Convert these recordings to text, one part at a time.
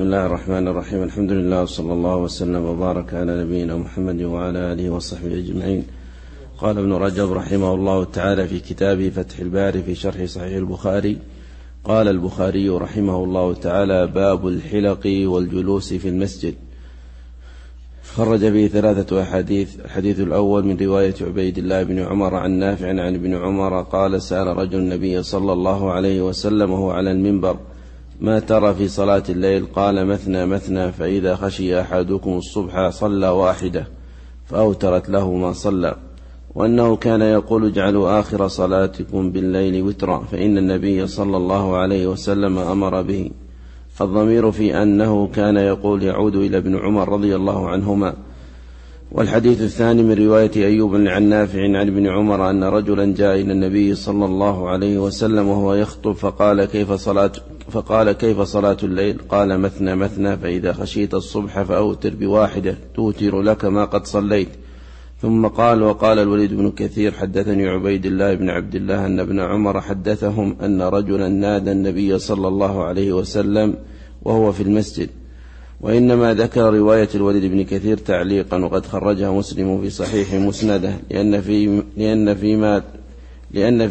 بسم الله الرحمن الرحيم. الحمد لله وصلى الله وسلم وبارك على نبينا محمد وعلى آله وصحبه أجمعين. قال ابن رجب رحمه الله تعالى في كتابه فتح الباري في شرح صحيح البخاري: قال البخاري رحمه الله تعالى: باب الحلق والجلوس في المسجد. خرج به 3 أحاديث. الحديث الأول من رواية عبيد الله بن عمر عن نافع عن ابن عمر قال: سأل رجل النبي صلى الله عليه وسلم وهو على المنبر: ما ترى في صلاة الليل؟ قال: مثنى مثنى، فإذا خشي أحدكم الصبح صلى واحدة فأوترت له ما صلى. وأنه كان يقول: اجعلوا آخر صلاتكم بالليل وترا، فإن النبي صلى الله عليه وسلم أمر به. الضمير في أنه كان يقول يعود إلى ابن عمر رضي الله عنهما. والحديث الثاني من رواية أيوب عن نافع عن ابن عمر أن رجلا جاء إلى النبي صلى الله عليه وسلم وهو يخطب فقال: كيف صلاة الليل؟ قال: مثنى مثنى، فإذا خشيت الصبح فأوتر بواحدة توتر لك ما قد صليت. ثم قال: وقال الوليد بن كثير: حدثني عبيد الله بن عبد الله أن ابن عمر حدثهم أن رجلا نادى النبي صلى الله عليه وسلم وهو في المسجد. وإنما ذكر رواية الوليد بن كثير تعليقا، وقد خرجها مسلم في صحيح مسنده، لأن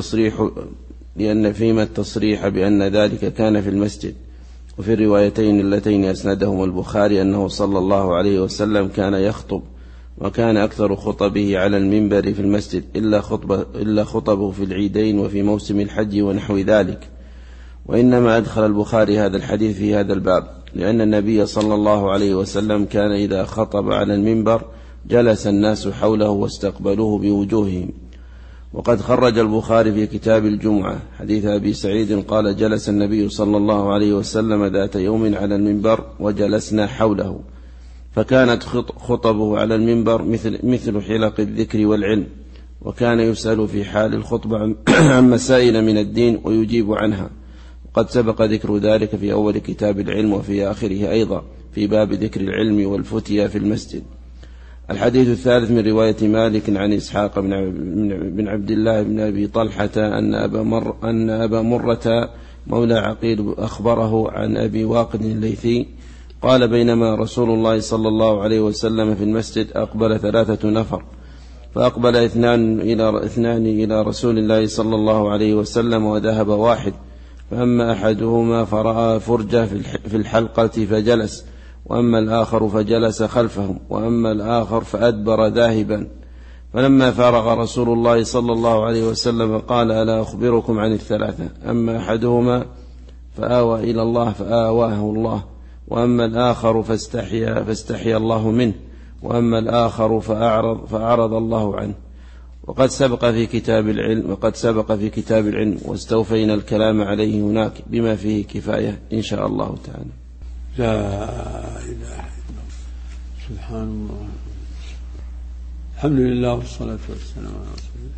فيما التصريح بأن ذلك كان في المسجد. وفي الروايتين اللتين أسندهما البخاري أنه صلى الله عليه وسلم كان يخطب، وكان أكثر خطبه على المنبر في المسجد إلا خطبه في العيدين وفي موسم الحج ونحو ذلك. وإنما أدخل البخاري هذا الحديث في هذا الباب لأن النبي صلى الله عليه وسلم كان إذا خطب على المنبر جلس الناس حوله واستقبلوه بوجوههم. وقد خرج البخاري في كتاب الجمعة حديث أبي سعيد قال: جلس النبي صلى الله عليه وسلم ذات يوم على المنبر وجلسنا حوله، فكانت خطبه على المنبر مثل حلق الذكر والعلم، وكان يسأل في حال الخطبة عن مسائل من الدين ويجيب عنها. وقد سبق ذكر ذلك في أول كتاب العلم وفي آخره أيضا في باب ذكر العلم والفتيا في المسجد. الحديث الثالث من رواية مالك عن إسحاق بن عبد الله بن أبي طلحة أن أبا مرة مولى عقيل أخبره عن أبي واقد الليثي قال: بينما رسول الله صلى الله عليه وسلم في المسجد أقبل 3 نفر، فأقبل اثنان إلى رسول الله صلى الله عليه وسلم وذهب واحد، فأما أحدهما فرأى فرجة في الحلقة فجلس، وأما الآخر فجلس خلفهم، وأما الآخر فأدبر ذاهبا. فلما فارغ رسول الله صلى الله عليه وسلم قال: ألا أخبركم عن 3؟ أما أحدهما فآوى إلى الله فآواه الله، وأما الآخر فاستحيا الله منه، وأما الآخر فأعرض الله عنه. وقد سبق في كتاب العلم واستوفينا الكلام عليه هناك بما فيه كفاية إن شاء الله تعالى. لا إله إلا الله، سبحان الله، الحمد لله والصلاة والسلام على رسول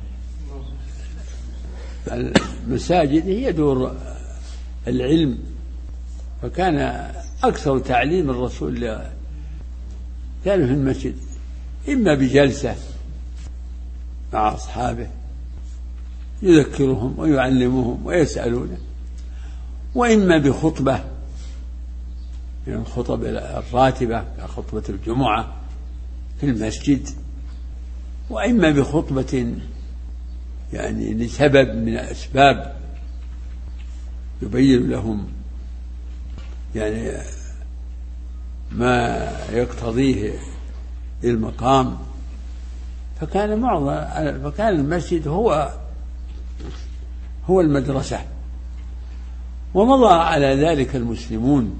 الله. المساجد هي دور العلم، فكان أكثر تعليم الرسول كان في المسجد، إما بجلسة مع أصحابه يذكرهم ويعلمهم ويسألونه، وإما بخطبة من الخطب الراتبة كخطبة الجمعة في المسجد، وإما بخطبة يعني لسبب من الأسباب يبين لهم يعني ما يقتضيه المقام. فكان المسجد هو المدرسة، ومضى على ذلك المسلمون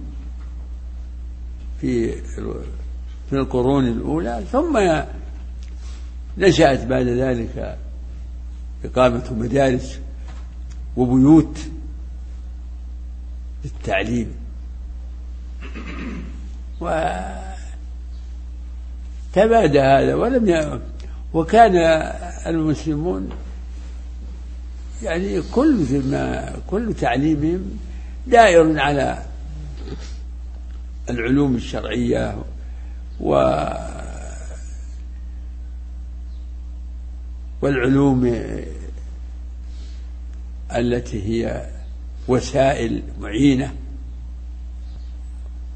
في القرون الأولى، ثم نشأت بعد ذلك إقامة مدارس وبيوت للتعليم، وتبادى هذا وكان المسلمون يعني كل تعليمهم دائر على العلوم الشرعية والعلوم التي هي وسائل معينة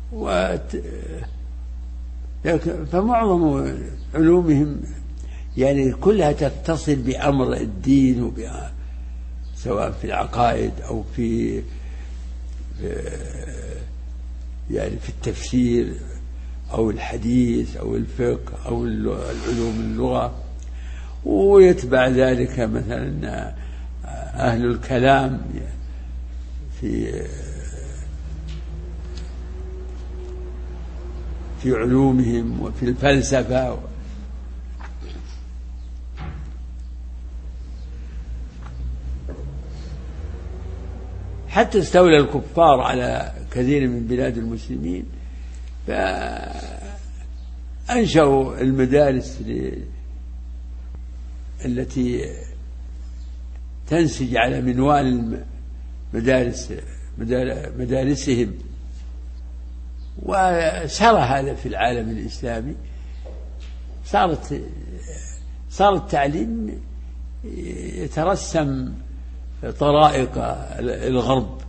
فمعظم علومهم يعني كلها تتصل بأمر الدين، سواء في العقائد أو في يعني في التفسير أو الحديث أو الفقه أو العلوم اللغة. ويتبع ذلك مثلا أهل الكلام في علومهم وفي الفلسفة. حتى استولى الكفار على كثير من بلاد المسلمين، فأنشأوا المدارس التي تنسج على منوال مدارسهم، وسار هذا في العالم الإسلامي. صار التعليم يترسم طرائق الغرب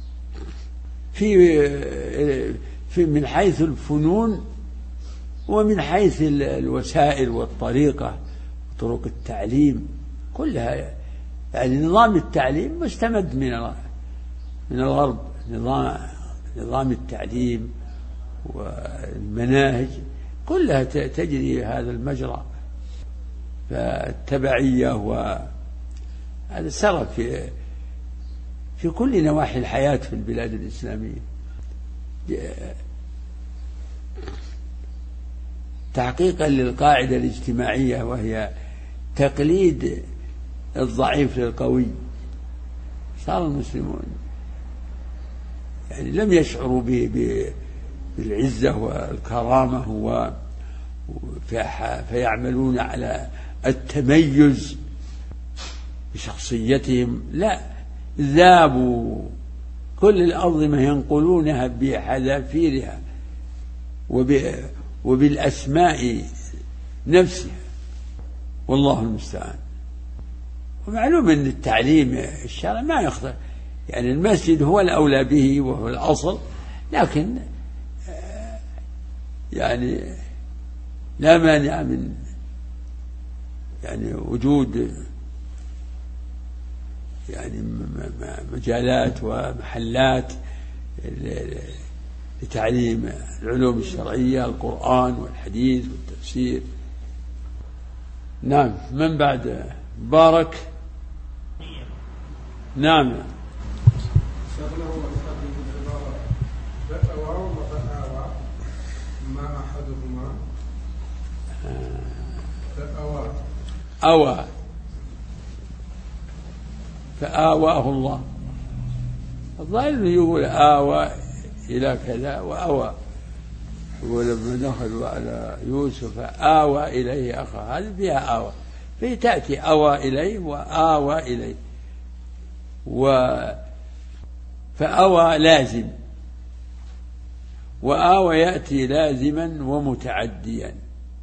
في من حيث الفنون ومن حيث الوسائل والطريقة وطرق التعليم كلها. يعني نظام التعليم مستمد من الغرب، نظام التعليم والمناهج كلها تجري هذا المجرى. فالتبعية وهذا سرى في كل نواحي الحياة في البلاد الإسلامية. تحقيقا للقاعدة الاجتماعية، وهي تقليد الضعيف للقوي، صار المسلمون يعني لم يشعروا بالعزة والكرامة فيعملون على التميز بشخصيتهم. لا، ذابوا كل الأنظمة ينقلونها بحذافيرها وبالأسماء نفسها، والله المستعان. ومعلوم أن التعليم الشرعي ما يخطئ، يعني المسجد هو الأولى به وهو الأصل، لكن يعني لا مانع من يعني وجود يعني مجالات ومحلات لتعليم العلوم الشرعية، القرآن والحديث والتفسير. نعم. من بعد بارك؟ نعم. أوى، فآواه الله. الظاهر يقول آوى إلى كذا وأوى، يقول لما دخلوا على يوسف آوى إليه أخاه، هذه فيها آوى، في تأتي أوى إليه وآوى إليه. فأوى لازم، وآوى يأتي لازما ومتعديا.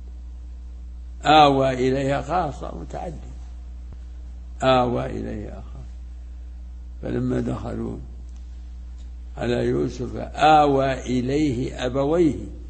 آوى إليه أخاه صار متعدي، آوى إليه أخاه. فلما دخلوا على يوسف آوى إليه أبويه